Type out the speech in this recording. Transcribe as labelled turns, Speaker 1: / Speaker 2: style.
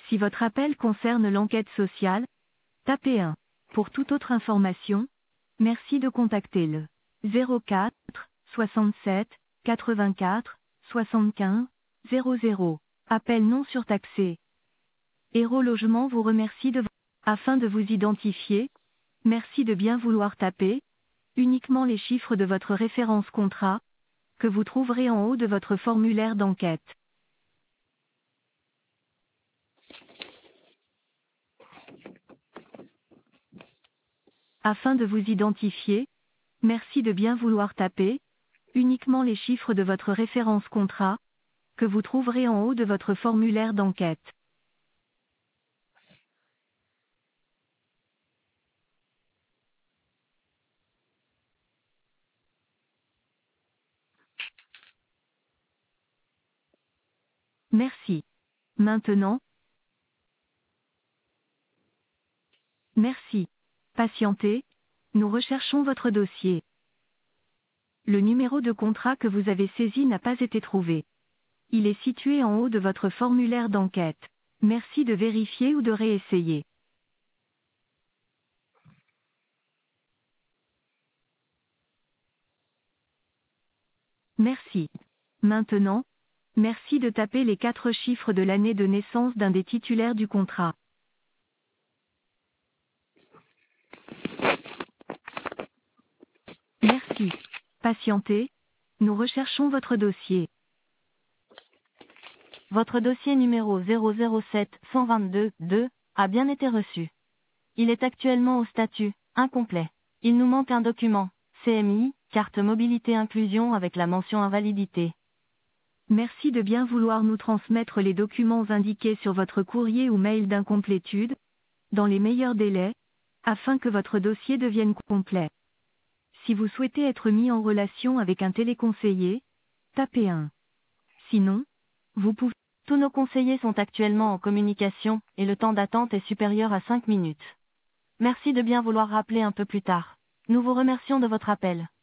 Speaker 1: Si votre appel concerne l'enquête sociale, tapez 1. Pour toute autre information, merci de contacter le 04 67 84 75 00. Appel non surtaxé. Hero Logement vous remercie afin de vous identifier, merci de bien vouloir taper uniquement les chiffres de votre référence contrat, que vous trouverez en haut de votre formulaire d'enquête. Afin de vous identifier, merci de bien vouloir taper uniquement les chiffres de votre référence contrat, que vous trouverez en haut de votre formulaire d'enquête. Merci. Maintenant, merci. Patientez, nous recherchons votre dossier. Le numéro de contrat que vous avez saisi n'a pas été trouvé. Il est situé en haut de votre formulaire d'enquête. Merci de vérifier ou de réessayer. Merci. Maintenant, merci de taper les 4 chiffres de l'année de naissance d'un des titulaires du contrat. Merci. Patientez, nous recherchons votre dossier. Votre dossier numéro 007-122-2 a bien été reçu. Il est actuellement au statut incomplet. Il nous manque un document, CMI, carte mobilité inclusion avec la mention invalidité. Merci de bien vouloir nous transmettre les documents indiqués sur votre courrier ou mail d'incomplétude, dans les meilleurs délais, afin que votre dossier devienne complet. Si vous souhaitez être mis en relation avec un téléconseiller, tapez 1. Sinon, vous pouvez. Tous nos conseillers sont actuellement en communication, et le temps d'attente est supérieur à 5 minutes. Merci de bien vouloir rappeler un peu plus tard. Nous vous remercions de votre appel.